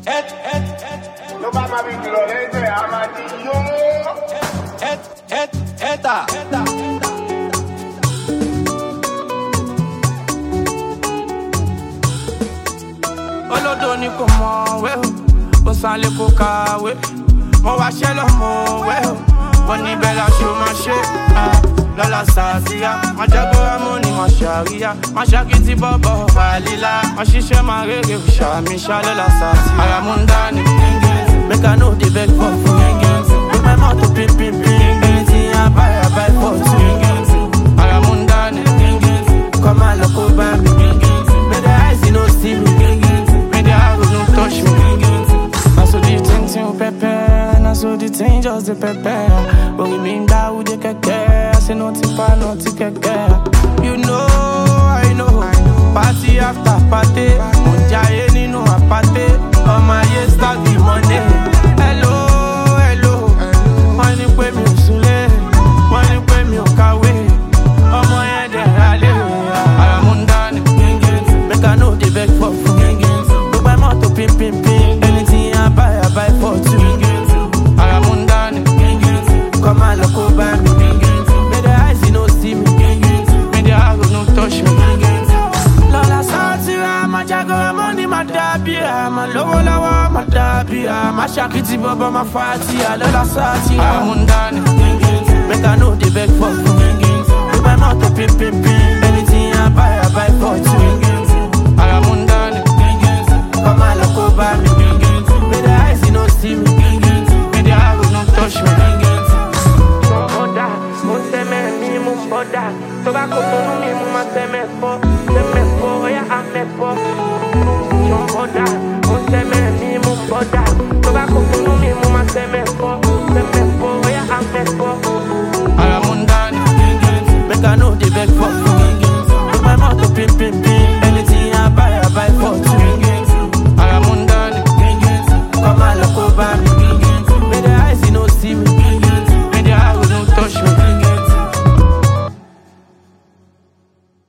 No va a abrir los lentes, amarillo. Olódò ni kò mọ̀ wẹ́ o, ó sálé kó kàwé. Mo wá ṣẹ́ lọ́mọ wẹ́ o, mo ní bẹ́ẹ̀ la ṣe máa ṣe. Lọ́la sàásìyá, má jágóra mú ni má ṣàríyá. Má ṣàkìtì bọ́bọ̀ wàlílá. Má ṣiṣẹ́ máa rere ṣàmì ṣá lọ́la sàásìyá. Ara mú ń dání, make I know the beg for food. Make my mouth to pin pin pin. Anything I buy for two. Ara mú ń dání, come and look over me. Make the eyes you no see me. Make the arrow no touch me. Now so the thing you prepare, now so the thing just the prepare. But we mean that we the keke, I say nothing pa nothing keke. You know, I know, party after party, Munjaye nínú apate, all my years stack the money. Hello, hello, wọ́n ní pé mi ò súnlé, wọ́n ní pé mi ò kàwé, ọmọ yẹn dẹ̀ rálé. Ara mú ń dání, make I know they beg for food. Look my mouth to pin pin pin, anything I buy for two. Ara mú ń dání, come and look over me. Make the eyes you no see me, make the arrow no touch me. Lọ́la sátìrà, má jágóra mọ́ ní má dábìrà. Má lówó lọ́wọ́, má dábìrà. Má ṣàkìtì bọ́bọ́, má fàtìyà. Lọ́la sátìrà, ara mú ń dání, make I know they beg for food. Look my mouth to pin pin pin, anything I buy for two. Ara mú ń dání, come and look over me. Make the eyes you no see me, make the arrow no touch me. Ọ̀dà, mo ń tẹ́mẹ̀ mi mú bọ́dà. Tó bá kó tonú mi mú má tẹ́mẹ̀ fọ́. Tẹ́mẹ̀ fọ́, ọ̀yá àmẹ́ fọ́. Ọ̀dà.